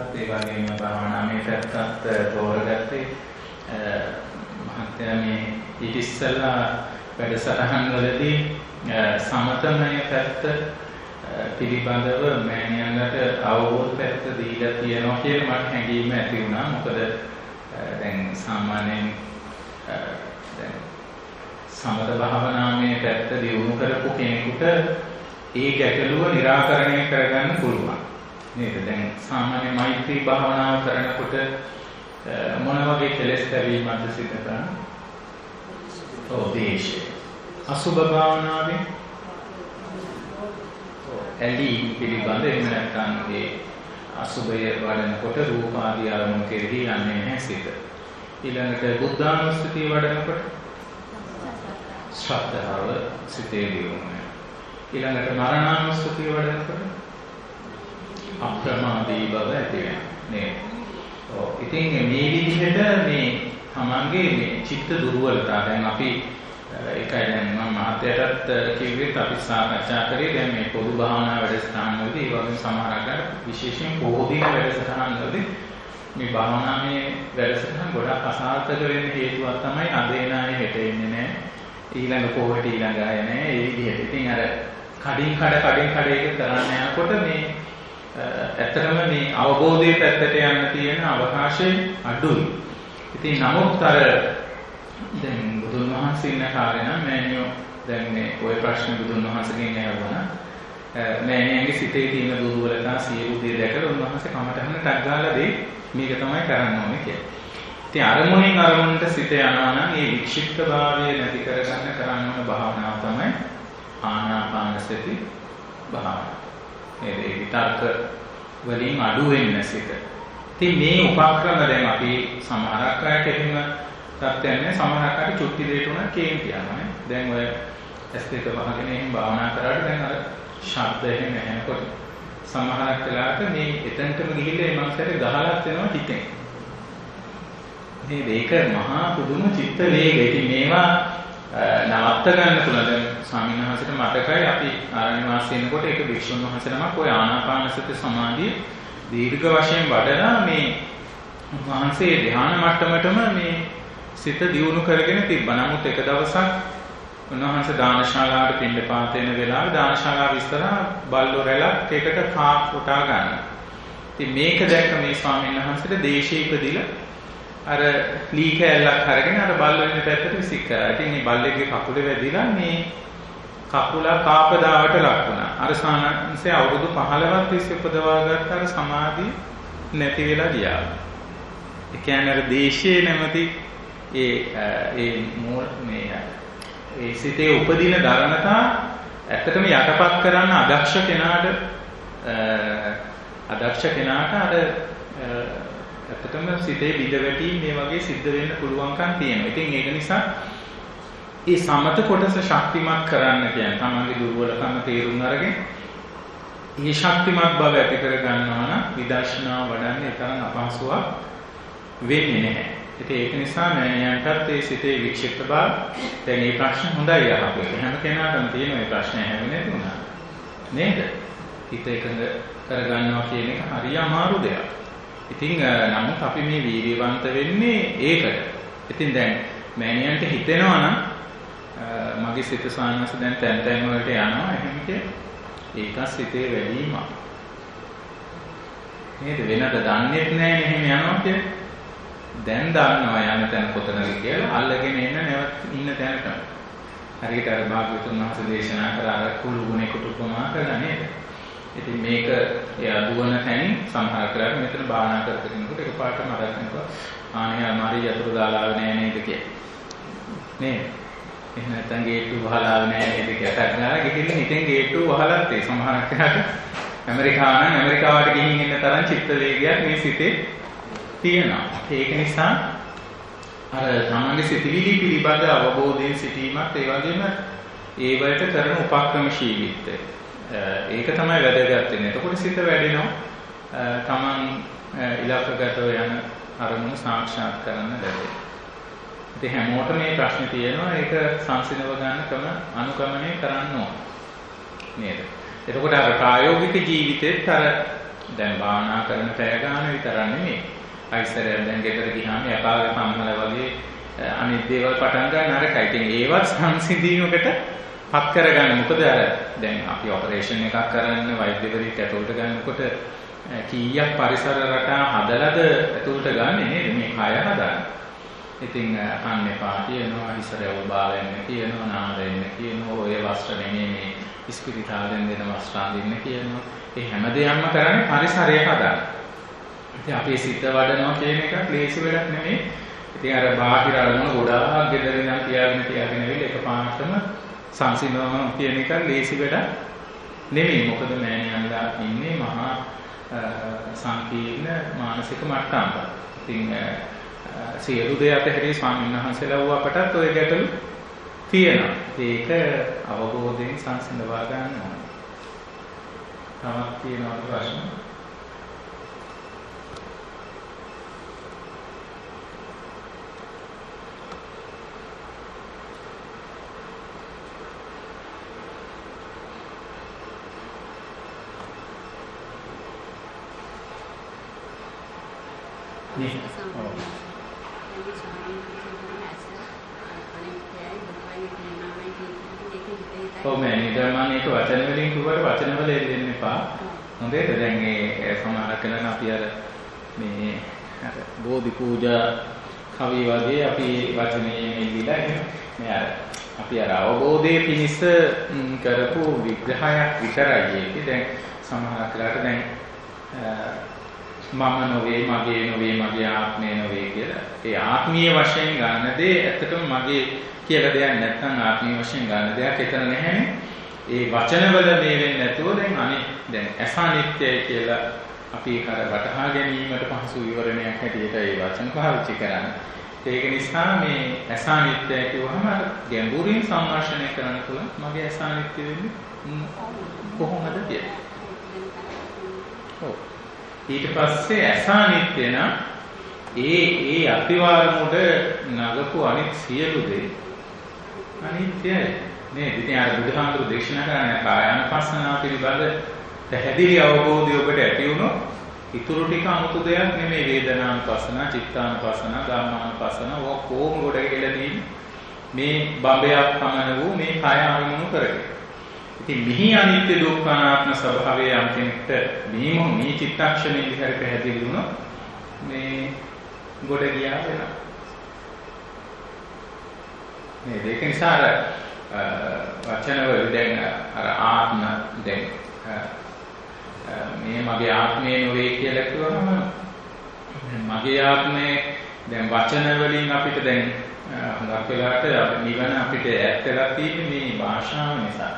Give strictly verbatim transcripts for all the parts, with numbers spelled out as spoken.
ඒ වගේම භාවනාවේ පැත්තත් තෝරගත්තේ මහත්මයා මේ ඊට ඉස්සෙල්ලා වැඩසටහන් වලදී සමතමය පැත්ත පිළිබඳව මෑණියන්ට අවබෝධ පැත්ත දීලා තියෙනවා කියලා මට හැඟීම ඇති වුණා. මොකද දැන් සාමාන්‍යයෙන් දැන් සමත භාවනාවේ පැත්ත දියුණු කරපු කෙනෙකුට ඒ ගැටලුව निराකරණය කරගන්න පුළුවන්. නේද? දැන් සාමාන්‍ය මෛත්‍රී භාවනාව කරනකොට මොන වගේ කෙලෙස් දැවීමක්ද සිද්ධ කරන්නේ? ඔව් දේශය. අසුභ භාවනාවේ ඇලීම් පිළිබඳ එහෙම නැත්නම් ඒ අසුභය වඩනකොට රූප ආදී අරමුණු කෙරෙහි යන්නේ නැහැ සිත. ඊළඟට බුද්ධානුස්සතිය වඩනකොට ශ්‍රද්ධාව සිතේ දියුණුවයි. ඊළඟට මරණානුස්සතිය වඩනකොට අප්‍රමාදී බව ඇති වෙනවා නේද? ඔව්. ඉතින් මේ විදිහට මේ තමන්ගේ මේ චිත්ත දුර්වලතා දැන් අපි ඒකයි දැන් මම මහත්යටත් කිව්වෙත් අපි සාකච්ඡා කරේ දැන් මේ පොදු භාවනා වැඩසටහන් වලදී ඒ වගේම සමහරක් අය විශේෂයෙන් පොහොදින වැඩසටහන් වලදී මේ භාවනාවේ වැඩසටහන් ගොඩක් අසාර්ථක වෙන්න හේතුවක් තමයි අද එන අය හෙට එන්නේ නැහැ. ඊළඟ පොහොට ඊළඟ අය නැහැ. ඒ විදිහට. ඉතින් අර කඩින් කඩ කඩින් කඩ එක කරන්න යනකොට මේ ඇත්තටම මේ අවබෝධයේ පැත්තට යන්න තියෙන අවකාශය අඩුයි. ඉතින් නමුත් අර දැන් බුදුන් වහන්සේ ඉන්න කාලේ නම් මෑණියෝ දැන් මේ ওই ප්‍රශ්න බුදුන් වහන්සේගෙන් ඇහුවා. මෑණියන්ගේ සිතේ තියෙන දුර්වලතා සියලු දේ දැකලා උන්වහන්සේ කමටහන ටක් ගාලා දෙයි මේක තමයි කරන්න ඕනේ කියලා. ඉතින් අරමුණෙන් අරමුණට සිත යනවා නම් ඒ වික්ෂිප්තභාවය නැති කරගන්න කරන්න ඕන භාවනාව තමයි ආනාපාන සති භාවනාව. ඒ විතර්ක වලින් අඩු වෙන්න සිත. ඉතින් මේ උපක්‍රම දැන් අපි සමහරක් අයට එහෙම තත්ත්වයන් සමහරක් අයට චුට්ටි දෙයට උනත් කේන්ති යනවා. දැන් ඔය ඇස් දෙක වහගෙන එහෙම භාවනා කරාට දැන් අර ශබ්ද එහෙම ඇහෙනකොට සමහරක් වෙලාවට මේ එතනටම ගිහිල්ලා මේ මනසට ගහලත් වෙනවා හිතෙන්. මේ මේක මහා පුදුම චිත්ත වේගය. ඉතින් මේවා නවත්ත ගන්න පුළුවන්. දැන් ස්වාමීන් වහන්සේට මතකයි අපි ආරණ්‍ය වාසයේ ඉන්නකොට ඒක භික්ෂුන් වහන්සේ නමක් ඔය ආනාපාන සති සමාධිය දීර්ඝ වශයෙන් වඩලා මේ වහන්සේ ධ්‍යාන මට්ටමටම මේ සිත දියුණු කරගෙන තිබ්බා. නමුත් එක දවසක් උන්වහන්සේ දානශාලාවට පින්ඩපාත වෙන වෙලාවේ දානශාලාව ඉස්සරහා බල්ලෝ රැලක් එකට කා කොටා ගන්න. ඉතින් මේක දැක්ක මේ ස්වාමීන් වහන්සේට දේශේ ඉපදිලා අර ලී කෑල්ලක් අරගෙන අර බල්ලෝ ඉන්න පැත්තට විසික් කරා. ඉතින් මේ බල්ලෙක්ගේ කකුලේ වැදිලා මේ කකුල කාපදාවට ලක් වුණා. අර සානන්සේ අවුරුදු පහළොවක් තිස්සේ උපදවා ගත්ත අර සමාධිය නැති වෙලා ගියා. ඒ කියන්නේ අර දේශේ නැමැති ඒ ඒ මේ ඒ සිතේ උපදින ධර්මතා ඇත්තටම යටපත් කරන්න අදක්ෂ කෙනාට අදක්ෂ කෙනාට අර ඇත්තටම සිතේ බිඳ වැටි මේ වගේ සිද්ධ වෙන්න පුළුවන්කම් තියෙනවා. ඉතින් ඒක නිසා මේ සමත කොටස ශක්තිමත් කරන්න කියන්නේ තමන්ගේ දුර්වලකම තේරුම් අරගෙන මේ ශක්තිමත් බව ඇති කර ගන්නවා නම් විදර්ශනා වඩන්නේ ඒ තරම් අපහසුවක් වෙන්නේ නැහැ. ඉතින් ඒක නිසා මෑණියන්ටත් ඒ සිතේ වික්ෂිප්ත බව දැන් මේ ප්‍රශ්න හොඳයි අහපු. හැම කෙනාටම තියෙන මේ ප්‍රශ්නේ හැමෙන්නේ තුනක්. නේද? හිත එකඟ කරගන්නවා කියන එක හරිය අමාරු දෙයක්. ඉතින් නමුත් අපි මේ වීර්යවන්ත වෙන්නේ ඒකට. ඉතින් දැන් මෑණියන්ට හිතෙනවා නම් මගේ සිත සානස දැන් තැන් තැන් වලට යනවා එහෙම කියලා. ඒක සිතේ වැඩිම. නේද? වෙනද දන්නේත් නැහැ එහෙම යනවා කියලා. දැන් දන්නවා යන තැන කොතනද කියලා අල්ලගෙන එන්න නැවත් ඉන්න තැනට. හරියට අර භාග්‍යවතුන් වහන්සේ දේශනා කර අර කුළු ගුණයකට උපමා කළා නේද? ඉතින් මේක එයා දුවන තැනින් සමහර කරලා මෙතන භාවනා කරගෙනකොට එකපාරටම අරගෙන යනවා. ආනේ අමාරි යතුරු දාලා නෑ නේද කියලා. නේද? එහෙම නැත්නම් ගේට්ටු වහලා නෑ නේද කියලා ටක් ගාලා ගිහින් හිතෙන් ගේට්ටු වහලත් ඒ සමහරක් කරලා ඇමරිකාව නම් ඇමරිකාවට ගිහින් ඉන්න තරම් චිත්ත වේගයක් මේ සිතේ තියෙනවා. ඒක නිසා අර තමන්ගේ සිතිවිලි පිළිබඳ අවබෝධයෙන් සිටීමත් ඒ වගේම ඒ වලට කරන උපක්‍රමශීලීත්වය. ඒක තමයි වැදගත් වෙන්නේ. එතකොට සිත වැඩෙනවා. තමන් ඉලක්කගතව යන අරමුණු සාක්ෂාත් කරන්න ලැබෙනවා. ඉතින් හැමෝටම මේ ප්‍රශ්නේ තියෙනවා. ඒක සංසිඳව ගන්න ක්‍රම අනුගමනය කරන්න ඕන. නේද? එතකොට අර ප්‍රායෝගික ජීවිතෙත් අර දැන් භාවනා කරන පැය ගන්න විතරක් නෙමෙයි. අයිසරයක් දැන් ගෙදර ගියාම යකාගේ කම්මල වගේ අනිත් දේවල් පටන් ගන්න අරකයි. ඉතින් ඒවත් සංසිඳීමකට පත් කරගන්න. මොකද අර දැන් අපි ඔපරේෂන් එකක් කරන්න වෛද්‍යවරයෙක් ඇතුළට ගන්නකොට කීයක් පරිසර රටා හදලාද ඇතුළට ගන්නෙ නේද මේ කය හදන්න. ඉතින් අන්න එපා කියනවා, ඉස්සරව බාලෙන්න කියනවා, නාදෙන්න කියනවා, ඔය වස්ත්‍ර නෙමෙයි මේ ඉස්පිරිතාලෙන් දෙන වස්ත්‍ර අඳින්න කියනවා. ඒ හැම දෙයක්ම කරන්නේ පරිසරය හදන්න. ඉතින් අපි සිත වඩනවා කියන එක ක්ලේශ වැඩක් නෙමෙයි. ඉතින් අර බාහිර අරමුණ ගොඩාක් ගෙදර ඉඳන් තියාගෙන තියාගෙන ඉවිල එකපාරටම සංසිඳනවා කියන එක ක්ලේශ වැඩක් නෙමෙයි. මොකද මෑණියන්ලා ඉන්නේ මහා සංකීර්ණ මානසික මට්ටමක. ඉතින් සියලු දේ අතහැරී ස්වාමීන් වහන්සේලා වූ අපටත් ඔය ගැටලු තියෙනවා. ඒක අවබෝධයෙන් සංසිඳවා ගන්න ඕනේ. තවත් තියෙනවා ප්‍රශ්න? නේ. ඔව් මම නිතරම ඒක වචන වලින් කිව්වට වචන වල එල්ලෙන්න එපා. හොඳේද? දැන් ඒ සමහර කෙනා අපි අර මේ අර බෝධි පූජා කවි වගේ අපි වචනේ එල්ලිලා මේ අර අපි අර අවබෝධයේ පිණිස කරපු විග්‍රහයක් විතරයි ඒක. දැන් සමහර කලාට දැන් මම නොවේ, මගේ නොවේ, මගේ ආත්මය නොවේ කියලා. ඒ ආත්මීය වශයෙන් ගන්න දේ ඇත්තටම මගේ කියලා දෙයක් නැත්නම් ආත්මීය වශයෙන් ගන්න දෙයක් එතන නැහැනේ. ඒ වචනවල මේ වෙන්නේ නැතුව දැන් අනිත් දැන් අසානිත්‍යයි කියලා අපි ඒක අර වටහා ගැනීමට පහසු විවරණයක් හැටියට ඒ වචන පාවිච්චි කරන්නේ. ඒක නිසා මේ අසානිත්‍යය කියවහම අර ගැඹුරින් සම්මාර්ෂණය කරන්න පුළුවන්. මගේ අසානිත්‍ය වෙන්නේ කොහොමද කියලා. ඔව්. ඊට පස්සේ අසානිත්‍ය නම් ඒ ඒ අතිවාර මුඩ නගපු අනිත් සියලු දේ අනිත්‍යයි නේද? ඉතින් අර බුදුහාමුදුරු දේශනා කරන කායानुපස්සනාව පිළිබඳ පැහැදිලි අවබෝධය ඔබට ඇති වුණොත් ඊටු ටික 아무තු දෙයක් නෙමෙයි. වේදනානුපස්සනා, චිත්තානුපස්සනා, ධම්මානුපස්සනා ඔක්කොම ගොඩ ගෙලා තියෙන්නේ මේ බඹයක් පමණ වූ මේ කාය ආරමුණු කරගෙන. ඉතින් මිහි අනිත්‍ය දුක්ඛ අනාත්ම ස්වභාවය යම් කෙනෙක්ට මේම මේ චිත්තක්ෂණයේ විතර පැහැදිලි වුණොත් මේ ගොඩ ගියා වෙනවා. මේ දෙක නිසා අර වචන වල දැන් අර ආත්ම දැන් මේ මගේ ආත්මය නොවේ කියලා කිව්වම මගේ ආත්මය දැන් වචන වලින් අපිට දැන් හුඟක් වෙලාවට නිවන අපිට ඈත් වෙලා තියෙන්නේ මේ භාෂාව නිසා.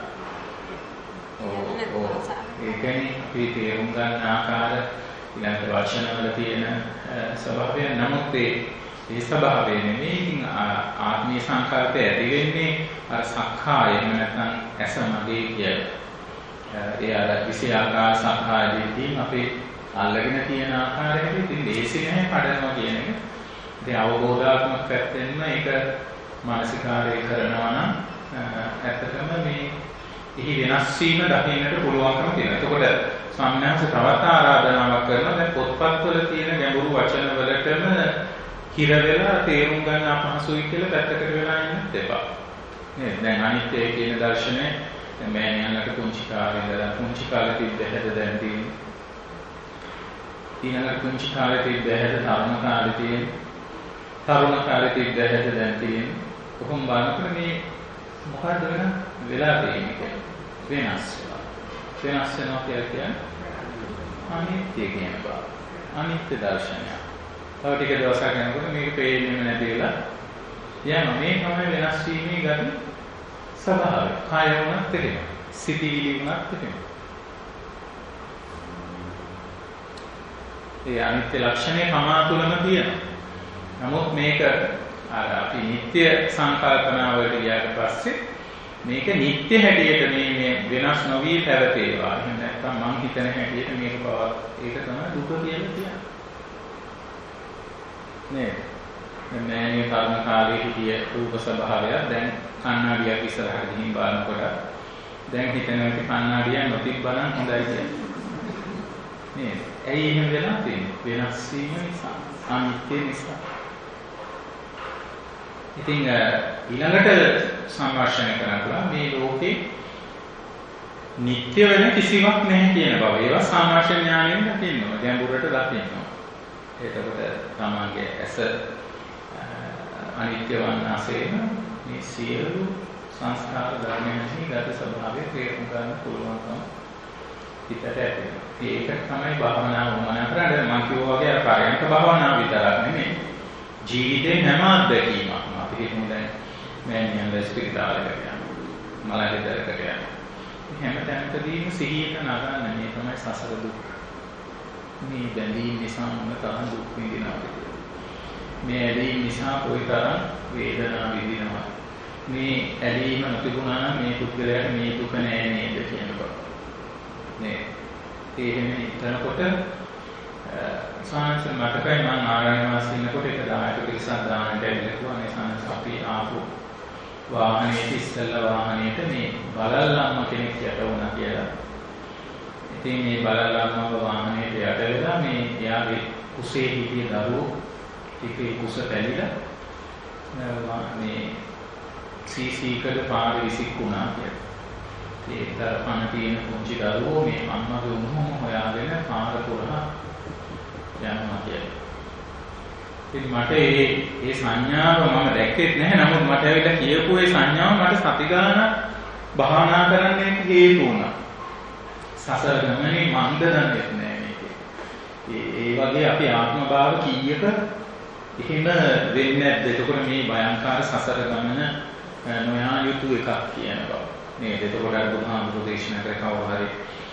ඔව් ඒ කියන්නේ අපි තේරුම් ගන්න ආකාර ඊළඟ වචන වල තියෙන ස්වභාවය නමුත් ඒ ස්වභාවය නෙමෙයි ආත්මීය සංකල්පය ඇති වෙන්නේ අර සක්කාය එහෙම නැත්නම් ඇස මගේ කියලා. ඒ අර විෂයාකාර සක්කාය දෙකකින් අපේ අල්ලගෙන තියෙන ආකාරයට ඉතින් ලේසි නැහැ කඩනවා කියන එක. ඉතින් අවබෝධාත්මක පැත්තෙන්ම ඒක මානසිකාරය කරනවා නම් ඇත්තටම මේ එහි වෙනස් වීම දකින්නට පුළුවන්කම තියෙනවා. එතකොට ස්වාමීන් වහන්සේ තවත් ආරාධනාවක් කරනවා. දැන් පොත්පත්වල තියෙන ගැඹුරු වචන වලටම හිර වෙලා තේරුම් ගන්න අපහසුයි කියලා පැත්තකට වෙලා ඉන්නත් එපා. නේද? දැන් අනිත්‍ය කියන දර්ශනය මෑණියන්ලට පුංචි කාලේ ඉඳලා පුංචි කාලේ තිබ්බ හැද දැන් තියෙන. ඊළඟට පුංචි කාලේ තිබ්බ හැද තරුණ කාලේ තියෙන. තරුණ කාලේ තිබ්බ හැද දැන් තියෙන. කොහොම බලනකොට මේ මොකද්ද වෙන වෙලා තියෙන්නේ? වෙනස් වෙනවා. වෙනස් වෙනවා කියන්නේ අනිත්‍ය කියන බව. අනිත්‍ය දර්ශනය. තව ටික දවසක් යනකොට මේක පේන්නේම නැති වෙලා යනවා. මේ තමයි වෙනස් වීමේ ගති ස්වභාවය. කාය වුණත් එහෙම. සිතිවිලි වුණත් එහෙම. ඒ අනිත්‍ය ලක්ෂණය තමා තුළම තියෙනවා. නමුත් මේක අර අපි නිත්‍ය සංකල්පනාවලට ගියාට පස්සේ මේක නිත්‍ය හැටියට මේ මේ වෙනස් නොවි පැවතේවා. එහෙම නැත්නම් මං හිතන හැටියට මේක බව ඒක තමයි දුක කියලා කියන්නේ. නේද? මේ කර්ම කාලයේ හිටිය රූප ස්වභාවය දැන් කණ්ණාඩියක් ඉස්සරහට ගිහින් බලනකොට දැන් හිතනවා කණ්ණාඩිය නොතිබ්බනම් හොඳයි කියලා. නේද? ඇයි එහෙම වෙලා තියෙන්නේ? වෙනස් වීම නිසා, අනිත්‍ය නිසා. ඉතින් ඊළඟට සංවර්ෂණය කරනවා මේ ලෝකේ නිට්ටය වෙන කිසිවක් නැහැ කියන බව. ඒවා සාමාන්‍ය ඥාණයෙන් දකින්නවා, ගැඹුරට දකින්නවා. එතකොට තමන්ගේ ඇස අනිත්‍ය වන්නාසේම මේ සියලු සංස්කාර ධර්මයන්හි ගත ස්වභාවය තේරුම් ගන්න පුළුවන්කම හිතට ඇති වෙනවා. ඒක තමයි භාවනාව වුණා කරන්නේ. මම කිව්වා වගේ අර පරයන්ක භාවනාව විතරක් නෙමෙයි. ජීවිතේ හැම අත්දැකීමක්ම අපි හිතමු දැන් මෑණියන් ස්පිරිතාලයකට යනවා. මලහෙදරකට යනවා. හැම තැනකදීම සිහියට නගන්න මේ තමයි සසර දුක්. මේ බැඳීම් නිසා මොන තරම් දුක් විඳිනවද කියලා. මේ ඇලීම් නිසා කොයිතරම් වේදනාව විඳිනවද. මේ ඇලීම නොතිබුණා නම් මේ පුද්ගලයාට මේ දුක නෑ නේද කියන බව. නේ. ඒ එහෙම හිතනකොට සාංශ මතකයි මම ආරණ්‍ය වාසී ඉන්නකොට එක දහයක පිරිසක් දාන්නට ඇවිල්ලා මේ සාංශ අපි ආපු වාහනේ ඉස්සෙල්ලා වාහනේට මේ බලල්ලම්ම කෙනෙක් යට වුණා කියලා. ඉතින් මේ බලල්ලම්මව වාහනේට යට වෙලා මේ එයාගේ කුසේ හිටිය දරුවෝ ටිකේ කුස පැලිලා මේ සීසීකඩ පාරේ විසිකුණා කියලා. ඒ තරපණ තියෙන පුංචි දරුවෝ මේ අම්මගේ උණුහුම හොයාගෙන පාර පුරා යනවා කියලා. ඉතින් මට ඒ ඒ සංඥාව මම දැක්කෙත් නැහැ. නමුත් මට ඇවිල්ලා කියපු ඒ සංඥාව මට සති ගානක් භාවනා කරන්න හේතු වුණා. සසර ගමනේ මන්ද දන්නේ නැහැ මේකේ. ඒ ඒ වගේ අපි ආත්ම භාව කීයක එහෙම වෙන්නේ නැද්ද? එතකොට මේ භයංකාර සසර ගමන නොයා යුතු එකක් කියන බව. නේද? එතකොට අර බුදුහාමුදුරු දේශනා කර කවුරු හරි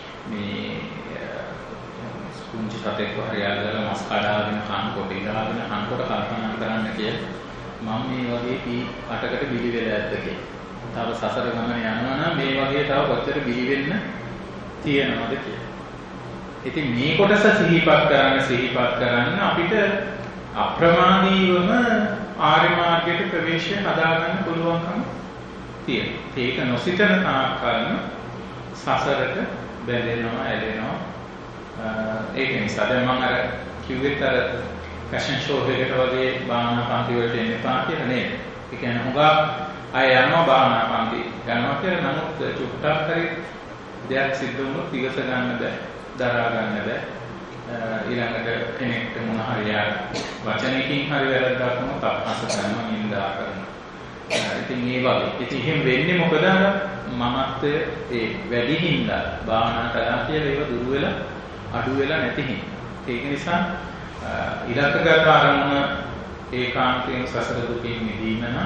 මේ කුංචි කටෙක් හරි ආගලා මස් කඩාගෙන කනකොට ඉඳලාගෙන කනකොට කල්පනා කරන්න කියලා මම මේ වගේ කී අටකට බිලි වෙලා ඇද්ද කියලා. තව සසර ගමන යනවා නම් මේ වගේ තව කොච්චර බිලි වෙන්න තියෙනවද කියලා. ඉතින් මේ කොටස සිහිපත් කරන්න සිහිපත් කරන්න අපිට අප්‍රමාදීවම ආර්ය මාර්ගයට ප්‍රවේශය හදාගන්න පුළුවන්කම තියෙනවා. ඒක නොසිතන තාක්කල්ම සසරට බැඳෙනවා, ඇලෙනවා. ඒක නිසා දැන් මම අර කිව්වෙත් අර ෆැෂන් ෂෝ එකකට වගේ භාවනා පන්ති වලට එන්න එපා කියලා නේද? ඒ කියන්නේ හුඟක් අය යනවා භාවනා පන්ති යනවා කියලා. නමුත් චුට්ටක් හරි දෙයක් සිද්ධ වුණොත් ඉවස ගන්න බෑ, දරා ගන්න බෑ. ඊළඟට කෙනෙක්ට මොන හරි යා වචනයකින් හරි වැරද්දක් වුණොත් අපහාස කරනවා, නින්දා කරනවා. ඉතින් ඒ වගේ. ඉතින් එහෙම වෙන්නේ මොකද? අර මමත්වය ඒ වැඩි හින්දා භාවනා කරා කියලා ඒක දුර වෙලා අඩු වෙලා නැති හින්දා. ඒක නිසා ඉලක්කගත අරමුණ ඒකාන්තයෙන් සසර දුකින් මිදීම නම්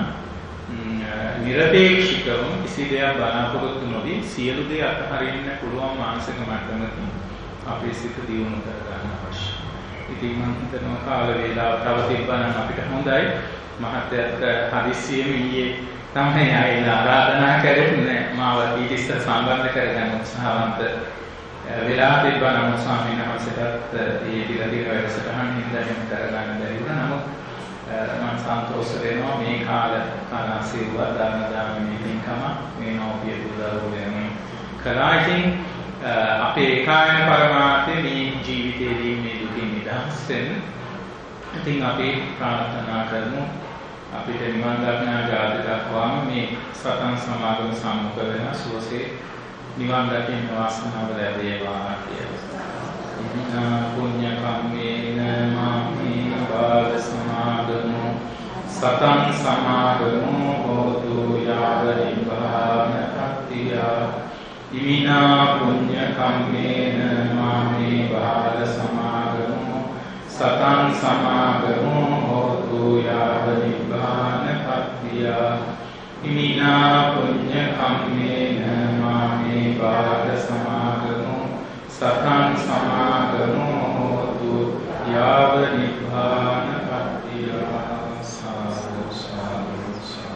නිරපේක්ෂිකව කිසි දෙයක් බලාපොරොත්තු නොවි සියලු දේ අත්හරින්න පුළුවන් මානසික මට්ටමකින් අපේ සිත දියුණු කර ගන්න අවශ්‍යයි. ඉතින් මම හිතනවා කාල වේලාව තව තිබ්බනම් අපිට හොඳයි. මහත්යත් හදිස්සියෙම ඊයේ තමයි ආයෙලා ආරාධනා කරන්නේ මාව ඊට ඉස්සර සම්බන්ධ කරගන්න උත්සාහවන්ත වෙලා තිබ්බනම් ස්වාමීන් වහන්සේටත් මේ පිළිදි වැඩසටහන් හින්දාම කරගන්න බැරි වුණා. නමුත් මම සන්තෝෂ වෙනවා මේ කාල කාලසීව ධර්ම දානමේ පින්කම මේ නෝපිය පුදවෝ වෙනුවෙන් කළා. ඉතින් අපේ කායන පරමාර්ථයේ මේ ජීවිතයේදී මේ දුකින් නිදහස් වෙන්න ඉතින් අපි ප්‍රාර්ථනා කරමු අපිට නිවන් දක්නා ජාති දක්වාම මේ සතන් සමාගම සම්මුඛ වෙන සුවසේ නිවන් දකින්න වාසනාව ලැබේවා කියලා. ඉන්නා පුඤ්ඤ කම්මේන මාමේ බාල සමාගමෝ සතං සමාගමෝ හෝතු යාව නිබ්බාන පත්තිය. ඉමිනා පුඤ්ඤ කම්මේන මාමේ බාල සමාගමෝ සතං සමාගමෝ හෝතු යාව නිබ්බාන පත්තිය. ඉමිනා පුඤ්ඤ කම්මේන මාමේ බාල සමාගමෝ සතං සමාගමෝ හෝතු යාව නිබ්බාන පත්තිය. සාදු සාදු සාදු.